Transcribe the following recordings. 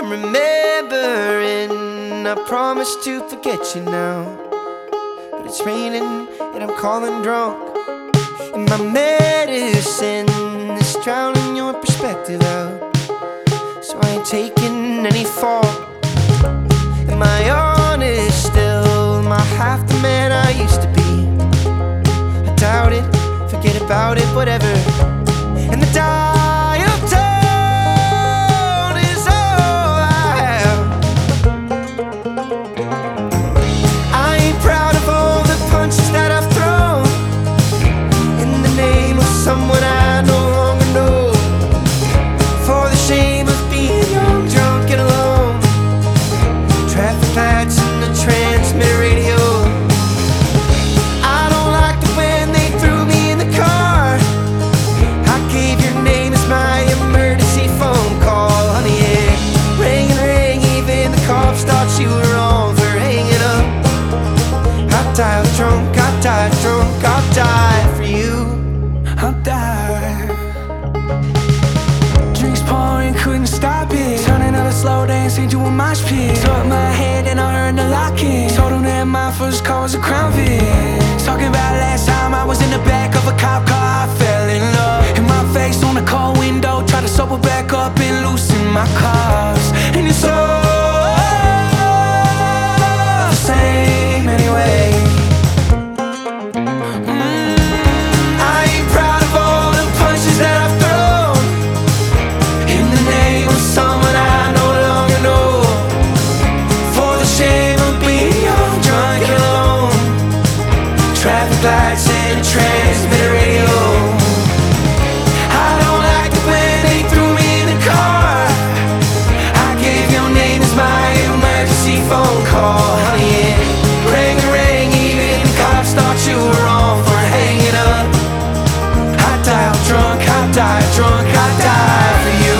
I'm remembering, I promise to forget you now, but it's raining and I'm calling drunk, and my medicine is drowning your perspective out, so I ain't taking any fault. Am I honest still? Am I half the man I used to be? I doubt it, forget about it, whatever. And the dial tone is all I have. I ain't proud of all the punches that I've thrown in the name of someone I no longer know, for the shame of being young, drunk and alone. Traffic lights and the transmitter radio. I don't like it when they threw me in the car. I gave your name as my emergency phone call. Honey, it rang and rang, even the cops thought you were wrong for hanging up. I died drunk, I died drunk, I'll die for you. I'll die. Drinks pouring, couldn't stop it. Turning out a slow dance into a mosh pit. Took my head and I heard the locking. Told him that my first car was a Crown Vic. Talking about last time I was in the back of a cop car, I fell in love. And my face on the car window, tried to sober back up and loosen my cars. And it's all the same anyway. I ain't proud of all the punches that I've thrown in the name of someone I no longer know, for the shame of being young, drunk and alone. Traffic lights and transmitter radio. I don't like it when they threw me in the car. I gave your name as my emergency phone call. Honey, it rang and rang, even the cops thought you were wrong for hanging up. I died drunk, I died drunk, I died for you.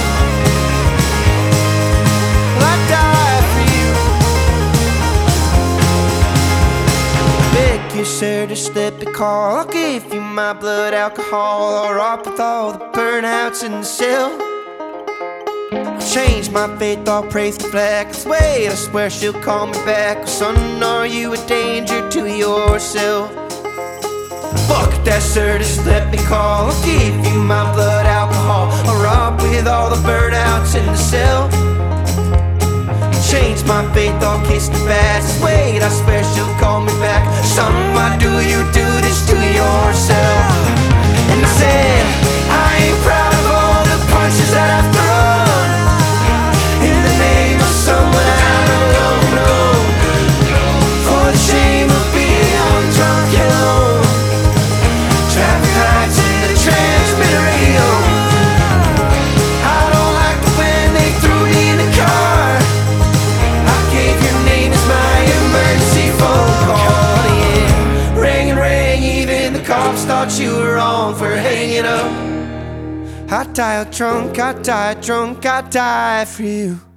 I died for you. Beg you, sir, to slip a call. I'll give you my blood alcohol, or up with all the burnouts in the cell. I'll change my faith, I'll praise the flag. Cause wait, I swear she'll call me back. Son, are you a danger to yourself? Fuck that, sir, just let me call. I'll give you my blood alcohol, or up with all the burnouts in the cell. Change my faith, I'll kiss the fast. Wait, I swear she'll call me back. Son, why do you do this to yourself? And I said, I ain't proud of all the punches that I've thrown in the name of someone I don't know, for the shame of being young, drunk and alone. Traffic lights and the transmitter radio. I don't like it when they threw me in the car. I gave your name as my emergency phone call. Yeah, rang and rang, even the cops thought you were wrong for hanging up. I died drunk, I died drunk, I died for you.